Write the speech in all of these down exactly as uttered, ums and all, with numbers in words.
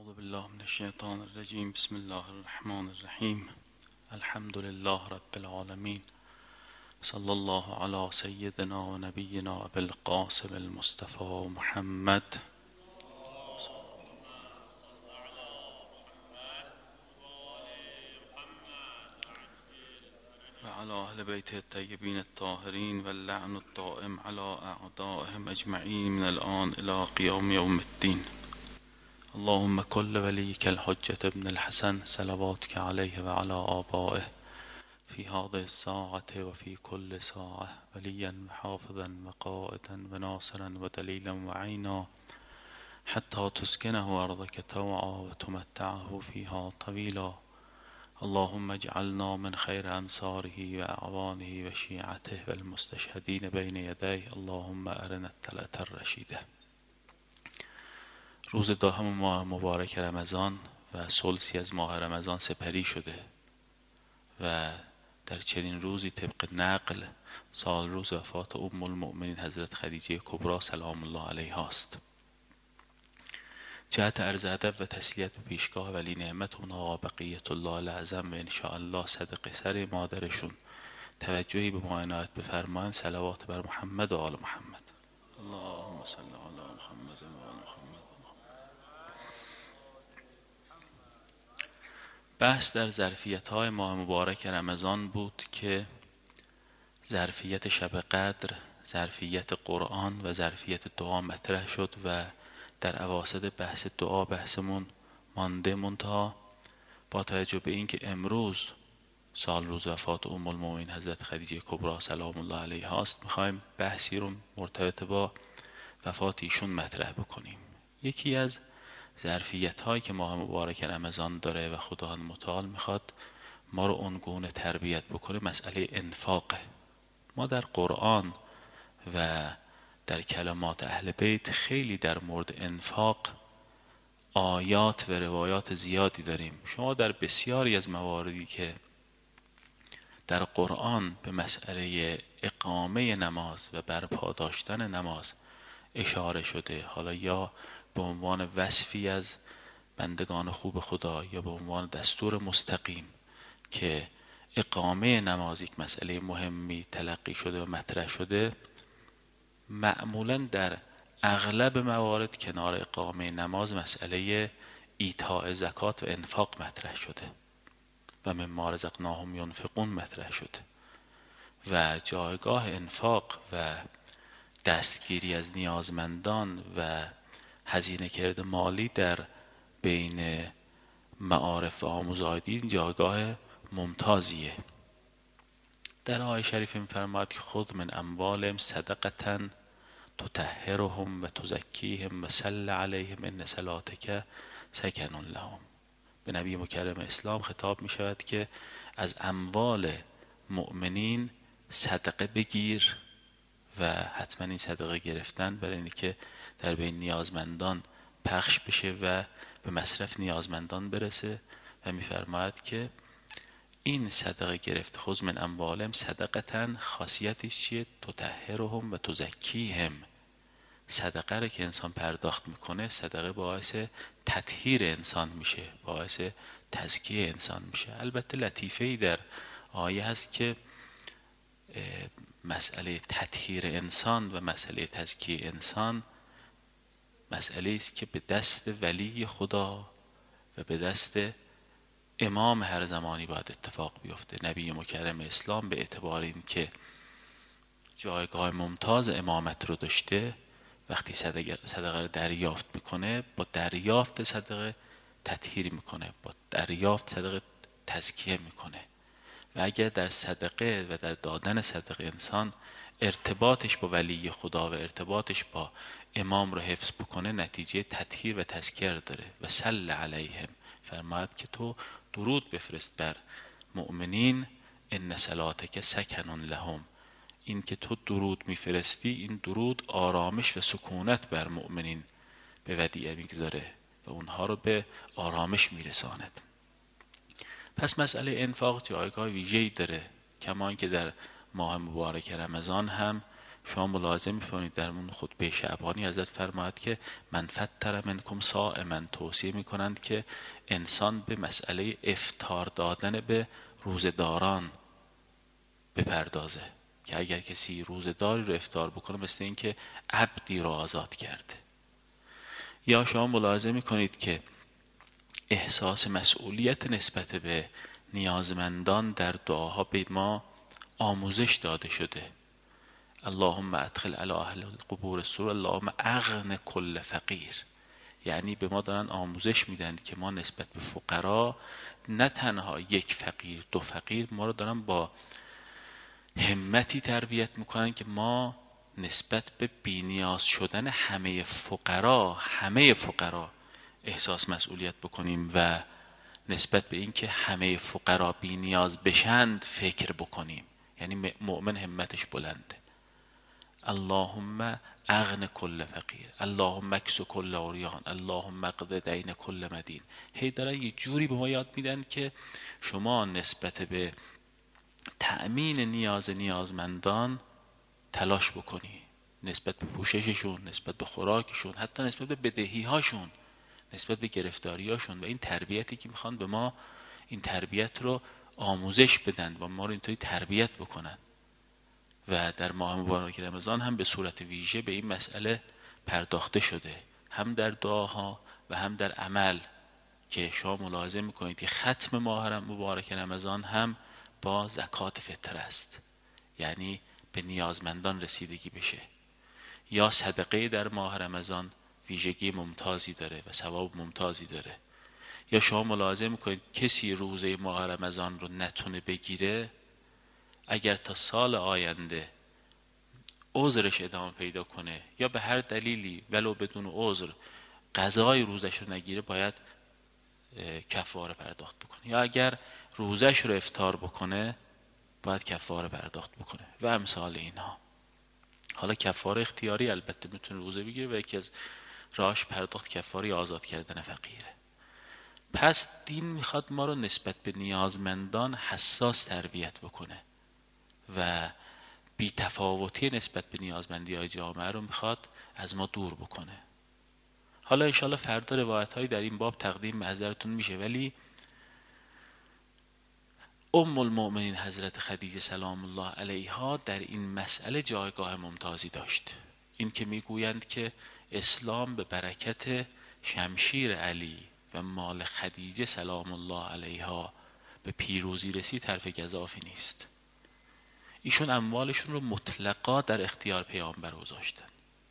اعوذ بالله من الشیطان الرجیم. بسم الله الرحمن الرحیم. الحمد لله رب العالمین. صلی الله علی سیدنا و نبینا ابی القاسم المصطفى محمد و علی اهل بیت الطیبین الطاهرین و اللعن الدائم علی اعدائهم اجمعین من الآن الی قیام یوم الدین. اللهم كل وليك الحجة ابن الحسن صلواتك عليه وعلى آبائه في هذه الساعة وفي كل ساعة وليا وحافظا وقائدا وناصرا ودليلا وعينا حتى تسكنه أرضك طوعا وتمتعه فيها طويلا. اللهم اجعلنا من خير أنصاره وأعوانه وشيعته والمستشهدين بين يديه. اللهم أرنا الطلعة الرشيدة. روز دهم ماه مبارک رمضان و ثلثی از ماه رمضان سپری شده و در چنین روزی طبق نقل سال روز وفات ام المؤمنین حضرت خدیجه کبری سلام الله علیها است. جهت عرض ادب و تسلیت به پیشگاه ولی نعمت اونها بقیت الله الاعظم و انشاءالله صدق سر مادرشون توجهی به ما عنایت بفرمایید. صلوات بر محمد و آل محمد. اللهم صل علی محمد و آل محمد. بحث در ظرفیت های ماه مبارک رمضان بود که ظرفیت شب قدر، ظرفیت قرآن و ظرفیت دعا مطرح شد و در اواسط بحث دعا بحثمون مانده منتها با توجه به اینکه امروز سال روز وفات ام المؤمنین حضرت خدیجه کبری سلام الله علیها است، میخوایم بحثی رو مرتبط با وفات ایشون مطرح بکنیم. یکی از ظرفیت هایی که ماه مبارک رمضان داره و خداوند متعال میخواد ما رو اونگونه تربیت بکنه مسئله انفاقه. ما در قرآن و در کلمات اهل بیت خیلی در مورد انفاق آیات و روایات زیادی داریم. شما در بسیاری از مواردی که در قرآن به مسئله اقامه نماز و برپا داشتن نماز اشاره شده، حالا یا به عنوان وصفی از بندگان خوب خدا یا به عنوان دستور مستقیم که اقامه نماز یک مسئله مهمی تلقی شده و مطرح شده، معمولا در اغلب موارد کنار اقامه نماز مسئله ایتاء زکات و انفاق مطرح شده و مما رزقناهم ینفقون مطرح شده و جایگاه انفاق و دستگیری از نیازمندان و هزینه کرده مالی در بین معارف و آموزهای دین جایگاه ممتازیه. در آیه شریف می‌فرماید که خذ من اموالهم صدقة تطهرهم و تزکیهم و صل علیهم ان صلاتک سکن لهم. به نبی مکرم اسلام خطاب می شود که از اموال مؤمنین صدقه بگیر و حتما این صدقه گرفتن برای اینکه که در بین نیازمندان پخش بشه و به مصرف نیازمندان برسه و می‌فرماید که این صدقه گرفت خذ من اموالهم صدقة خاصیتش چیه؟ تطهرهم و تزکیهم. صدقه رو که انسان پرداخت میکنه صدقه باعث تطهیر انسان میشه، باعث تزکیه انسان میشه. البته لطیفه‌ای در آیه هست که مسئله تطهیر انسان و مسئله تزکیه انسان مسئله است که به دست ولی خدا و به دست امام هر زمانی باید اتفاق بیفته. نبی مکرم اسلام به اعتبار این که جایگاه ممتاز امامت رو داشته، وقتی صدقه, صدقه رو دریافت میکنه با دریافت صدقه تطهیر میکنه، با دریافت صدقه تزکیه میکنه و اگر در صدقه و در دادن صدقه انسان ارتباطش با ولی خدا و ارتباطش با امام رو حفظ بکنه نتیجه تطهیر و تزکیه داره. و صل علیهم، فرماید که تو درود بفرست بر مؤمنین ان صلاتک سکن لهم. این که تو درود میفرستی این درود آرامش و سکونت بر مؤمنین به ودیعه میگذاره و اونها رو به آرامش میرساند. پس مسئله انفاق جایگاه ویژه‌ای داره، کما اینکه در ماه مبارک رمضان هم شما ملاحظه می‌فرمایید در اون خطبه شعبانی حضرت فرماید که من فطر منکم صائما، توصیه میکنند که انسان به مسئله افطار دادن به روزداران بپردازه، که اگر کسی روزداری رو افطار بکنه مثل این که عبدی رو آزاد کرده. یا شما ملاحظه میکنید که احساس مسئولیت نسبت به نیازمندان در دعاها به ما آموزش داده شده. اللهم ادخل علی اهل القبور السرور، اللهم اغن کل فقیر. یعنی به ما دارن آموزش میدن که ما نسبت به فقرا نه تنها یک فقیر دو فقیر، ما رو دارن با همتی تربیت میکنن که ما نسبت به بی‌نیاز شدن همه فقرا همه فقرا احساس مسئولیت بکنیم و نسبت به این که همه فقرا بی‌نیاز بشند فکر بکنیم. یعنی مؤمن همتش بلنده. اللهم اغن کل فقیر، اللهم اکس کل عریان، اللهم اقض دین کل مدین. هی دارن یه جوری به ما یاد میدن که شما نسبت به تأمین نیاز نیازمندان تلاش بکنی، نسبت به پوشششون، نسبت به خوراکشون، حتی نسبت به بدهی هاشون، نسبت به گرفتاری هاشون. و این تربیتی که میخوان به ما این تربیت رو آموزش بدن و ما رو اینطوری تربیت بکنن. و در ماه مبارک رمضان هم به صورت ویژه به این مسئله پرداخته شده، هم در دعاها و هم در عمل، که شما ملاحظه میکنید که ختم ماه مبارک رمضان هم با زکات فطر است، یعنی به نیازمندان رسیدگی بشه. یا صدقه در ماه رمضان ویژگی ممتازی داره و ثواب ممتازی داره. یا شما ملاحظه میکنید کسی روزه ماه رمضان رو نتونه بگیره، اگر تا سال آینده عذرش ادامه پیدا کنه یا به هر دلیلی ولو بدون عذر قضای روزش رو نگیره، باید کفاره پرداخت بکنه. یا اگر روزش رو افطار بکنه باید کفاره پرداخت بکنه و امثال اینها. حالا کفاره اختیاری البته میتونه روزه بگیره و یکی از راهش پرداخت کفاره آزاد کردن فقیره. پس دین میخواد ما رو نسبت به نیازمندان حساس تربیت بکنه و بی تفاوتی نسبت به نیازمندی های جامعه رو میخواد از ما دور بکنه. حالا انشاءالله فردا روایت هایی در این باب تقدیم به حضرتون میشه، ولی ام المؤمنین حضرت خدیجه سلام الله علیها در این مسئله جایگاه ممتازی داشت. این که میگویند که اسلام به برکت شمشیر علی و مال خدیجه سلام الله علیها به پیروزی رسید حرف گزافی نیست. ایشون اموالشون رو مطلقا در اختیار پیامبر گذاشتن.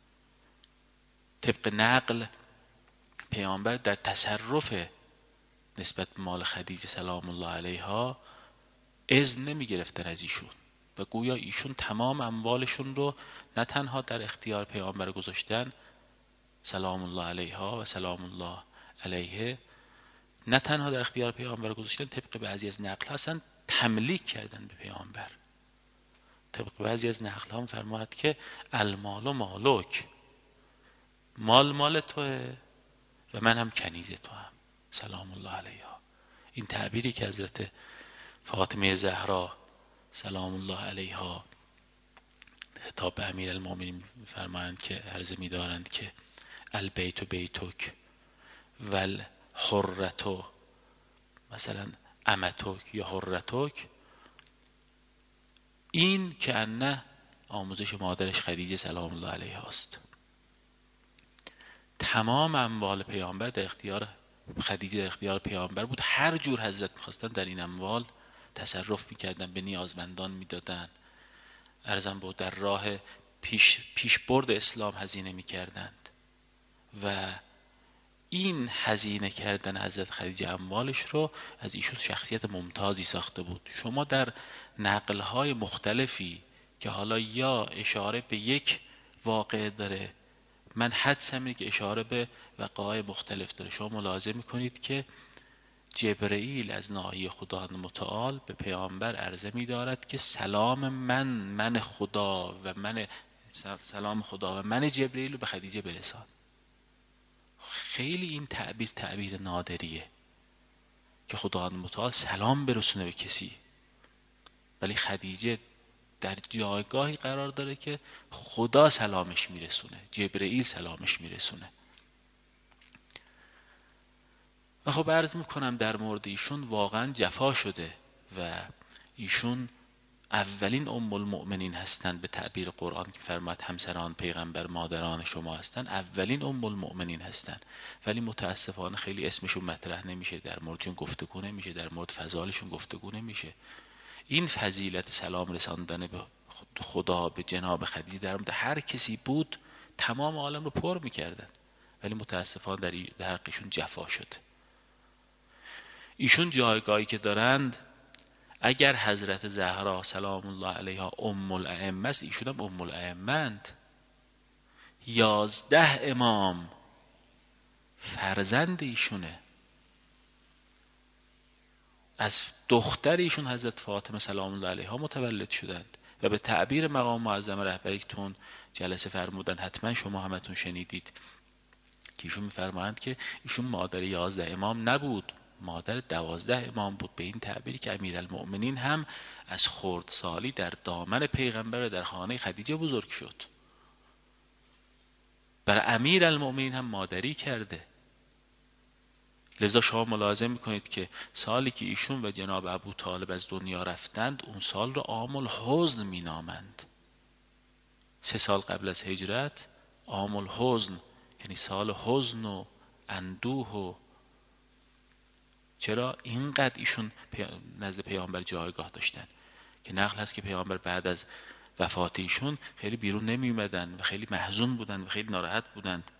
طبق نقل پیامبر در تصرف نسبت مال خدیجه سلام الله علیها اذن نمی گرفتن از ایشون و گویا ایشون تمام اموالشون رو نه تنها در اختیار پیامبر گذاشتن سلام الله علیها و سلام الله علیه، نه تنها در اختیار پیامبر گذاشتن، طبق بعضی از نقل هستن تملیک کردن به پیامبر. طبق بعضی از نقل هم فرماید که المال و مالک، مال مال توه و من هم کنیز تو هم سلام الله علیها. این تعبیری که حضرت فاطمه زهرا سلام الله علیها خطاب به امیر المؤمنین فرمایند که عرض می دارند که البیت بیتک ول حرتو، مثلا امتک یا حرتک، این که انه آموزش مادرش خدیجه سلام الله علیها است. تمام اموال پیامبر در اختیار خدیجه در اختیار پیامبر بود. هر جور حضرت می‌خواستن در این اموال تصرف می‌کردن، به نیازمندان می‌دادن، ارزم بود در راه پیش پیش برد اسلام هزینه می‌کردند. و این هزینه کردن حضرت خدیجه اموالش رو از ایشون شخصیت ممتازی ساخته بود. شما در نقل‌های مختلفی که حالا یا اشاره به یک واقعه داره، من حدسم اینه که اشاره به وقایع مختلف داره، شما ملاحظه میکنید که جبرئیل از ناحیه خداوند متعال به پیامبر عرضه می‌دارد که سلام من من خدا و من سلام خدا و من جبرئیل رو به خدیجه برسان. خیلی این تعبیر تعبیر نادریه که خداوند متعال سلام برسونه به کسی، ولی خدیجه در جایگاهی قرار داره که خدا سلامش میرسونه، جبرئیل سلامش میرسونه. و خب عرض میکنم در مورد ایشون واقعا جفا شده و ایشون اولین ام المؤمنین هستند به تعبیر قرآن که فرماد همسران پیغمبر مادران شما هستند، اولین ام المؤمنین هستند، ولی متاسفانه خیلی اسمشون مطرح نمیشه، در موردشون گفتگو نمیشه، در مورد فضائلشون گفتگو نمیشه. این فضیلت سلام رساندن به خدا به جناب خدیجه در مورد هر کسی بود تمام عالم رو پر میکردن، ولی متاسفانه در در حقشون جفا شده. ایشون جایگاهی که دارند، اگر حضرت زهرا سلام الله علیها ام الائمه است، ایشون هم ام الائمه‌اند. یازده امام فرزند ایشونه. از دختر ایشون حضرت فاطمه سلام الله علیها متولد شدند و به تعبیر مقام معظم رهبری که تون جلسه فرمودن حتما شما همتون شنیدید که ایشون میفرمایند که ایشون مادر یازده امام نبود، مادر دوازده امام بود، به این تعبیری که امیرالمؤمنین هم از خردسالی در دامن پیغمبر در خانه خدیجه بزرگ شد. برای امیرالمؤمنین هم مادری کرده. لذا شما ملاحظه میکنید که سالی که ایشون و جناب ابو طالب از دنیا رفتند اون سال رو عام الحزن مینامند. سه سال قبل از هجرت عام الحزن، یعنی سال حزن و اندوه. و چرا اینقدر ایشون نزد پیامبر جایگاه داشتن که نقل هست که پیامبر بعد از وفات ایشون خیلی بیرون نمی اومدن و خیلی محزون بودن و خیلی ناراحت بودند.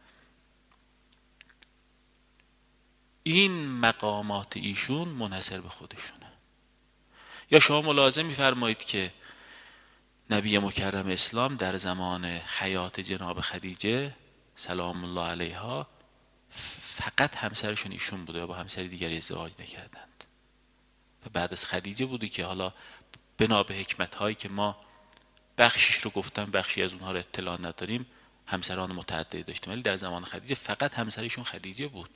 این مقامات ایشون منحصر به خودشونه. یا شما ملاحظه می‌فرمایید که نبی مکرم اسلام در زمان حیات جناب خدیجه سلام الله علیها فقط همسرشون ایشون بوده و با همسر دیگری ازدواج نکردند و بعد از خدیجه بوده که حالا بنا به حکمت هایی که ما بخشش رو گفتم بخشی از اونها رو اطلاع نداریم همسران متعددی داشتیم، ولی در زمان خدیجه فقط همسرشون خدیجه بود.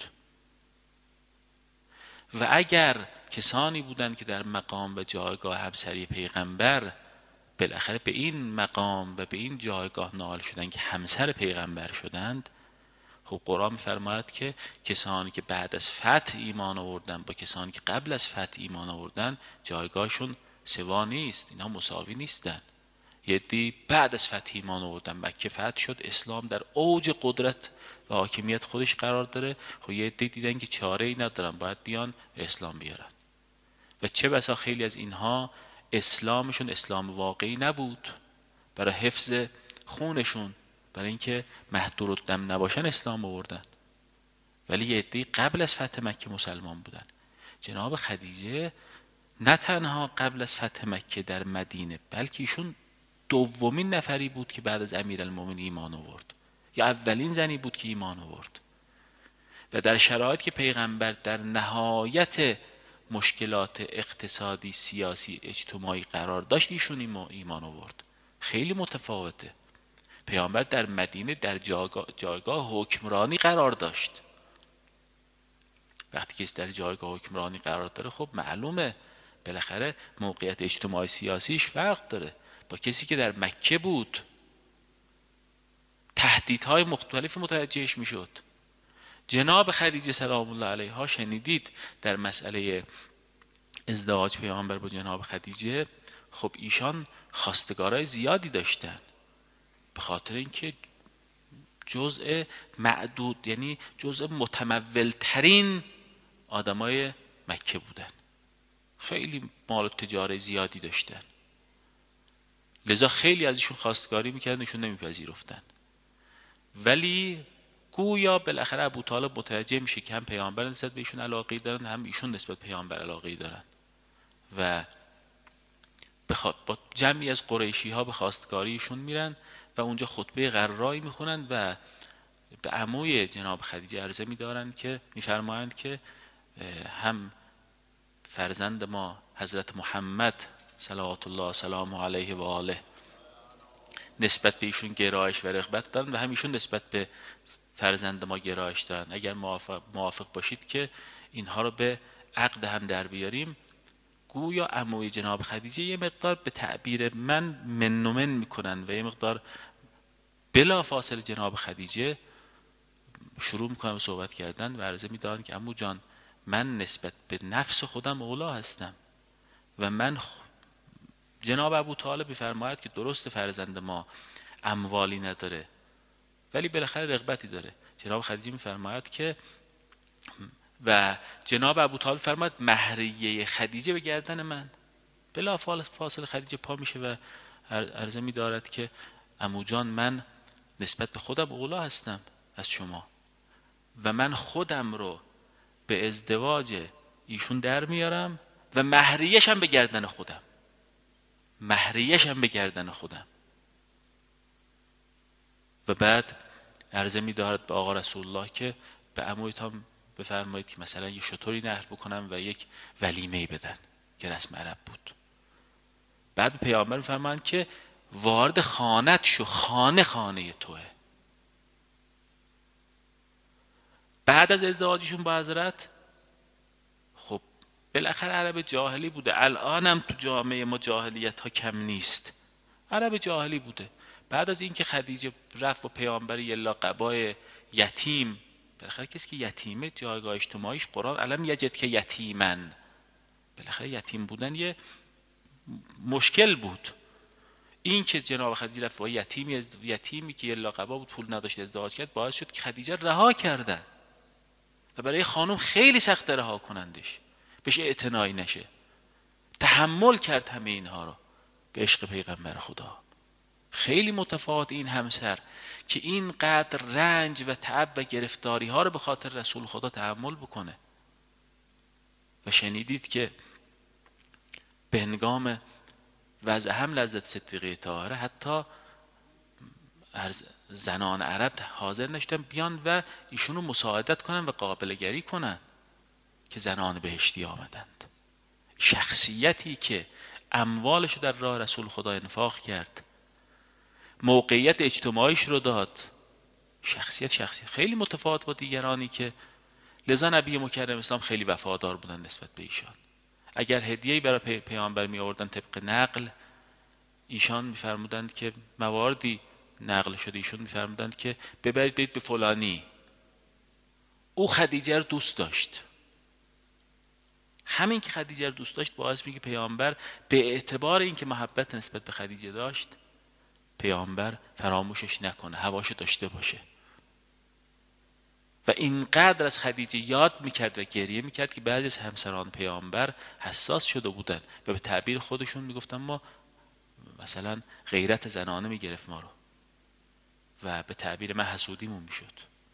و اگر کسانی بودند که در مقام و جایگاه همسری پیغمبر بالاخره به این مقام و به این جایگاه نائل شدند که همسر پیغمبر شدند، خب قرآن می‌فرماید که کسانی که بعد از فتح ایمان آوردن با کسانی که قبل از فتح ایمان آوردن جایگاهشون سوا نیست، اینا مساوی نیستن. یه دی بعد از فتح ایمان آوردن، مکه فتح شد، اسلام در اوج قدرت و حاکمیت خودش قرار داره، خب یه دی دیدن که چاره ای ندارن باید بیان اسلام بیارن و چه بسا خیلی از اینها اسلامشون اسلام واقعی نبود، برای حفظ خونشون، برای اینکه محدور الدم نباشن اسلام آوردن، ولی یه عده‌ای قبل از فتح مکه مسلمان بودن. جناب خدیجه نه تنها قبل از فتح مکه در مدینه بلکه ایشون دومین نفری بود که بعد از امیرالمومنین ایمان آورد، یا اولین زنی بود که ایمان آورد و در شرایطی که پیغمبر در نهایت مشکلات اقتصادی سیاسی اجتماعی قرار داشت ایشون ایمان آورد. خیلی متفاوته. پیامبر در مدینه در جایگاه, جایگاه حکمرانی قرار داشت. وقتی کسی در جایگاه حکمرانی قرار داره خب معلومه بالاخره موقعیت اجتماعی سیاسیش فرق داره. با کسی که در مکه بود تهدیدهای مختلف متوجهش میشد. جناب خدیجه سلام الله علیها شنیدید در مسئله ازدواج پیامبر با جناب خدیجه، خب ایشان خواستگارای زیادی داشتن به خاطر اینکه جزء معدود یعنی جزء متمول ترین آدمای مکه بودن، خیلی مال و تجاره زیادی داشتن، لذا خیلی از ایشون خواستگاری میکردن ایشون نمیپذیرفتن. ولی گویا بالاخره ابو طالب متوجه میشه که هم پیامبر نسبت به ایشون علاقه دارن هم ایشون نسبت به پیامبر علاقه دارن و با جمعی از قریشی ها به خواستگاریشون میرن و اونجا خطبه غرایی میخونن و به عموی جناب خدیجه عرضه میدارن که میفرمایند که هم فرزند ما حضرت محمد صلوات الله سلام علیه و آله نسبت به ایشون گرایش و رغبت دارن و هم ایشون نسبت به فرزند ما گرایش دارن. اگر موافق, موافق باشید که اینها رو به عقد هم در بیاریم، گویا عموی جناب خدیجه یه مقدار به تعبیر من من و من میکنن و یه مقدار بلا فاصله جناب خدیجه شروع میکنم صحبت کردن و عرضه میدارن که عمو جان من نسبت به نفس خودم اولا هستم و من خ... جناب ابو طالب میفرماید که درست فرزند ما اموالی نداره ولی بالاخره رغبتی داره. جناب خدیجه میفرماید که و جناب ابو طالب فرماید مهریه خدیجه به گردن من. بلا فاصله خدیجه پا میشه و عرضه میدارد که عمو جان من نسبت به خودم اولا هستم از شما و من خودم رو به ازدواج ایشون در میارم و مهریه‌ش هم به گردن خودم مهریه‌ش هم به گردن خودم. و بعد عرضه می‌دارد به آقا رسول الله که به عمویتان بفرمایید که مثلا یه شطوری نحر بکنم و یک ولیمه بدن که رسم عرب بود. بعد به پیامبر می‌فرمایند که وارد خانت شو، خانه خانه توه. بعد از ازدواجشون با حضرت خب بالاخره عرب جاهلی بوده، الانم تو جامعه ما جاهلیت ها کم نیست، عرب جاهلی بوده. بعد از اینکه خدیجه رفت با پیامبر یه لقبای یتیم، بالاخره کسی که یتیمه جایگاه اجتماعیش قرآن علم یجد که یتیمن، بالاخره یتیم بودن یه مشکل بود. این که جناب خدیجه رفت با یتیمی یتیمی که یه لقبا بود پول نداشت ازدواج کرد باعث شد که خدیجه رها کردن و برای خانم خیلی سخت رها کنندش، بهش اعتنایی نشه، تحمل کرد همه اینها رو به عشق پیغمبر خدا. خیلی متفاوت این همسر که اینقدر رنج و تعب و گرفتاری ها رو به خاطر رسول خدا تحمل بکنه. و شنیدید که به هنگام وضع حمل حضرت صدیقه طاهره حتی زنان عرب حاضر نشدن بیان و ایشونو مساعدت کنن و قابل گری کنن که زنان بهشتی آمدند. شخصیتی که اموالشو در راه رسول خدا انفاق کرد، موقعیت اجتماعیش رو داد، شخصیت شخصیت خیلی متفاوت با دیگرانی که لذا نبی مکرم اسلام خیلی وفادار بودن نسبت به ایشان. اگر هدیه‌ای برای پی پیامبر می آوردن طبق نقل، ایشان می‌فرمودند که مواردی نقل شده ایشون می‌فرمودند که ببرید برید به فلانی، او خدیجه رو دوست داشت. همین که خدیجه رو دوست داشت باعث میگه پیامبر به اعتبار اینکه محبت نسبت به خدیجه داشت، پیامبر فراموشش نکنه، هواشو داشته باشه. و اینقدر از خدیجه یاد میکرد و گریه میکرد که بعضی از همسران پیامبر حساس شده بودن و به تعبیر خودشون میگفتن ما مثلا غیرت زنانه میگرفت ما رو و به تعبیر من حسودیمون میشد.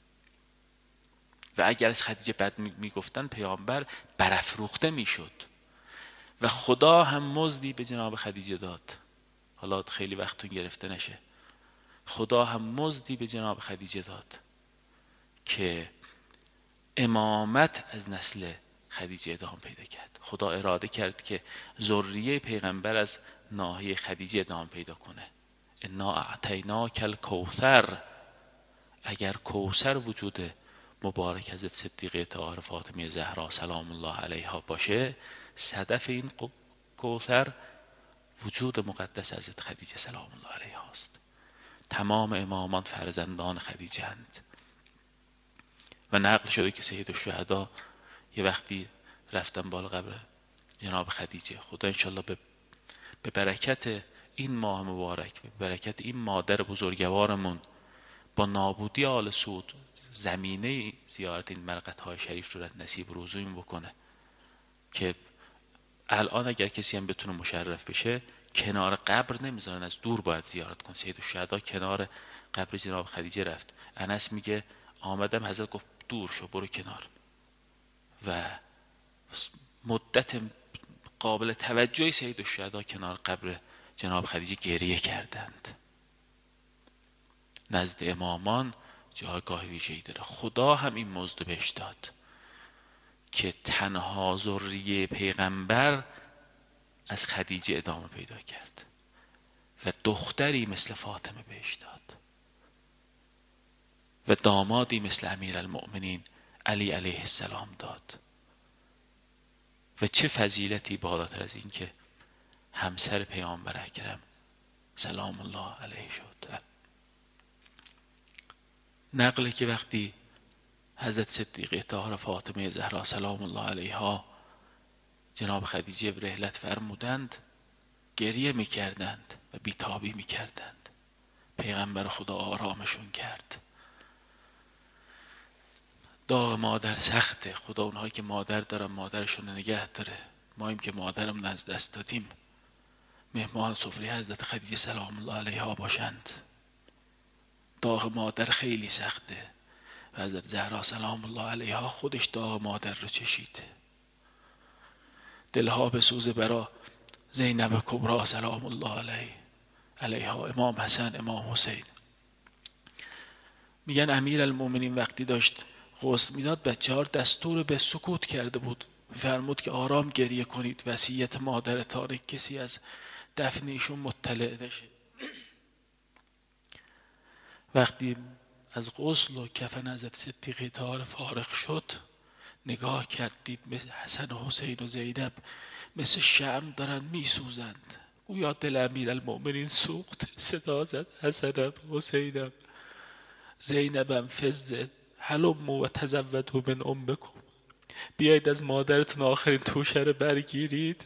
و اگر از خدیجه بد میگفتن پیامبر برافروخته میشد. و خدا هم مزدی به جناب خدیجه داد. حالا خیلی وقتون گرفته نشه، خدا هم مزدی به جناب خدیجه داد که امامت از نسل خدیجه ادامه پیدا کرد. خدا اراده کرد که ذریه پیغمبر از ناحیه خدیجه ادامه پیدا کنه. انا اعطیناک الکوثر، اگر کوثر وجود مبارک حضرت صدیقه طاهره فاطمه زهرا سلام الله علیها باشه، صدف این کوثر وجود مقدس حضرت خدیجه سلام الله علیها است. تمام امامان فرزندان خدیجه اند. و نقل شده که سید الشهدا یه وقتی رفتن بالا قبر جناب خدیجه، خدا انشالله به به برکت این ماه مبارک، به برکت این مادر بزرگوارمون، با نابودی آل سعود زمینه زیارت این مرقدهای شریف رو نصیب روزویم بکنه که الان اگر کسی هم بتونه مشرف بشه کنار قبر نمیذارن، از دور باید زیارت کن. سید الشهدا کنار قبر جناب خدیجه رفت. انس میگه آمدم حضرت گفت دور شو برو کنار. و مدت قابل توجهی سید الشهدا کنار قبر جناب خدیجه گریه کردند. نزد امامان جایگاه ویژه‌ای داره. خدا هم این مزد بهش داد که تنها ذریه پیغمبر از خدیجه ادامه پیدا کرد و دختری مثل فاطمه بهش داد و دامادی مثل امیرالمؤمنین علی علیه السلام داد و چه فضیلتی بالاتر از این که همسر پیامبر اکرم سلام الله علیه شد. نقله که وقتی حضرت صدیقه طاهره فاطمه زهرا سلام الله علیها جناب خدیجه به رحلت فرمودند، گریه میکردند و بیتابی میکردند. پیغمبر خدا آرامشون کرد. داغ مادر سخته. خدا اونهایی که مادر دارن مادرشون نگه داره. ما ایم که مادرم از دست دادیم مهمان سفره حضرت خدیجه سلام الله علیها باشند. داغ مادر خیلی سخته و حضرت زهرا سلام الله علیها خودش داغ مادر رو چشید. دلها به سوز برا زینب کبرا سلام الله علیه علیها، امام حسن امام حسین. میگن امیر المومنین وقتی داشت غسل میداد بچه ها دستور به سکوت کرده بود. فرمود که آرام گریه کنید، وصیت مادرتانه، کسی از دفنیشون مطلع نشه. وقتی از غسل و کفن حضرت صدیقه طاهره فارغ شد نگاه کردید مثل حسن و حسین و زینب مثل شمع دارن میسوزند. گویا دل امیرالمؤمنین سوخت. صدا زد حسنم حسینم زینبم فزه حلموا و تزودوا من امکم، بیایید از مادرتون آخرین توشه رو برگیرید.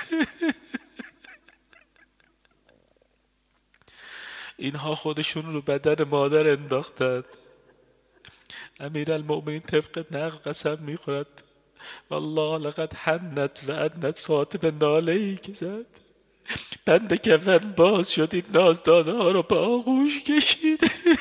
اینها خودشون رو بدن مادر انداختند. امیرالمؤمنین طبق نقل قسم میخورد والله لقد حنت و عنت فاطمه ناله‌ای که زد. بند کفن باز شد، این نازدانه ها رو به آغوش کشید.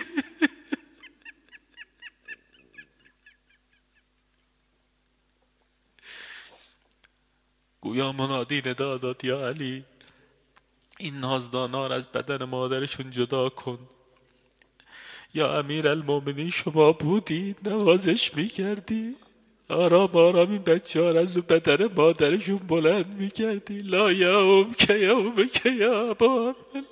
گویا منادی ندا داد یا علی این نازدانه ها از بدن مادرشون جدا کن. یا امیرالمؤمنین شما بودی نوازش میکردی، آرام آرام این بچه ها از بدن مادرشون بلند میکردی. لا یوم که یوم که یا بابل.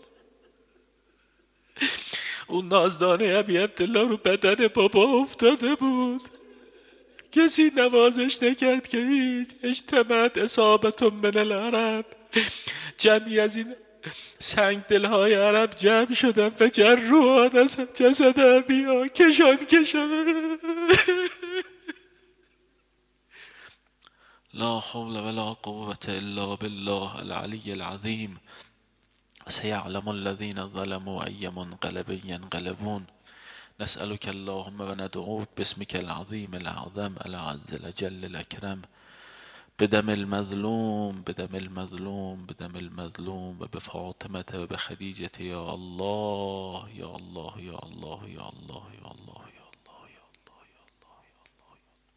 اون نازدانه ابی عبدالله رو بدن بابا افتاده بود، کسی نوازش نکرد که هیچ. اجتماعت اصابت من العرب، جمعی از این سنگ دلهای عرب جمع شدن و جروان از جسد ابیها کشان کشان. لا حول ولا قوة الا بالله العلی العظیم. سيعلم الذين ظلموا أي منقلب ينقلبون. نسألك اللهم وندعوك باسمك العظيم الأعظم الأعز الأجل الأكرم بدم المظلوم بدم المظلوم بدم المظلوم و بفاطمة و بخدیجة یا الله یا الله یا الله یا الله یا الله یا الله یا الله یا الله یا الله.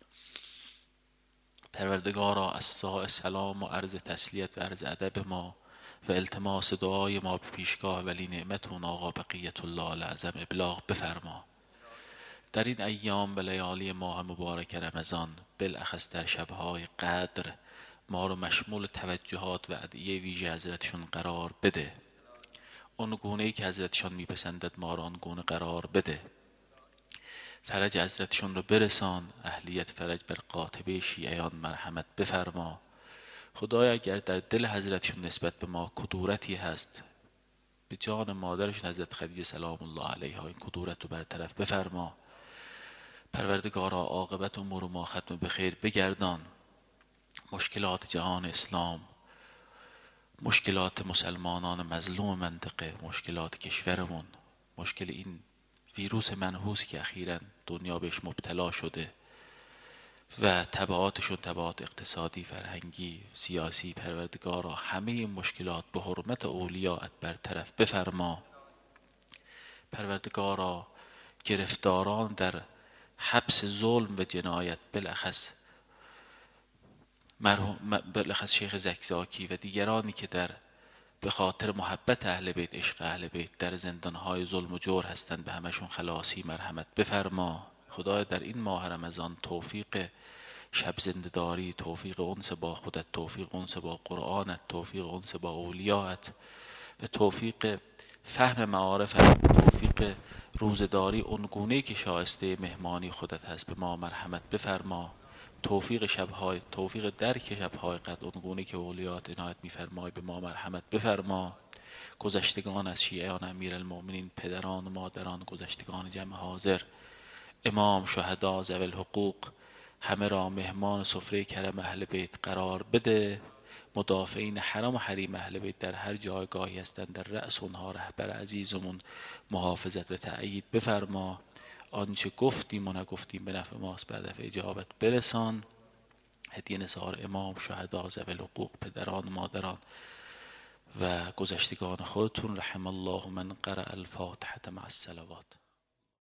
پروردگارا از ساع سلام و عرض تسلیت و عرض ادب ما و التماس دعای ما به پیشگاه ولی نعمتون آقا بقیت الله العظم ابلاغ بفرما. در این ایام و لیالی ماه مبارک رمضان، بالاخص در شبهای قدر، ما رو مشمول توجهات و ادعیه ویژه حضرتشون قرار بده. اون گونه‌ای که حضرتشون میپسندد ما رو آن گونه قرار بده. فرج حضرتشون رو برسان. اهلیت فرج بر قاطبه شیعیان مرحمت بفرما. خدایا اگر در دل حضرتشون نسبت به ما کدورتی هست، به جان مادرشون حضرت خدیجه سلام الله علیها این کدورت رو برطرف بفرما. پروردگارا عاقبت امور ما ختم به خیر بگردان. مشکلات جهان اسلام، مشکلات مسلمانان مظلوم منطقه، مشکلات کشورمون، مشکل این ویروس منحوسی که اخیراً دنیا بهش مبتلا شده و تبعاتشون تبعات اقتصادی، فرهنگی، سیاسی، پروردگارا همه این مشکلات به حرمت اولیاءت برطرف بفرما. پروردگارا گرفتاران در حبس ظلم و جنایت، بالاخص مرحوم بالاخص شیخ زکزاکی و دیگرانی که در به خاطر محبت اهل بیت، عشق اهل بیت در زندانهای ظلم و جور هستند، به همشون خلاصی مرحمت بفرما. خدای در این ماه رمضان توفیق شب زنده‌داری، توفیق انس با خودت، توفیق انس با قرآنت، توفیق انس با اولیاءت و توفیق فهم معارفت، توفیق روزداری اونگونه‌ای که شایسته مهمانی خودت هست به ما مرحمت بفرما. توفیق شبهای توفیق درک شبهای قدر اونگونه که اولیات عنایت می‌فرمای به ما مرحمت بفرما. گذشتگان از شیعان امیرالمؤمنین، پدران و مادران، گذشتگان جمع حاضر، امام، شهدا، ذوی الحقوق، همه را مهمان سفره کرم اهل بیت قرار بده. مدافعین حرم و حریم اهل بیت در هر جایگاهی هستند، در رأس اونها رهبر عزیزمون محافظت و تأیید بفرما. آنچه گفتیم و نگفتیم به نفع ماست، بر دفع اجابت برسان. هدیه نثار امام، شهدا، ذوی الحقوق، پدران، مادران و گذشتگان خودتون. رحم الله من قرأ الفاتحة مع الصلوات.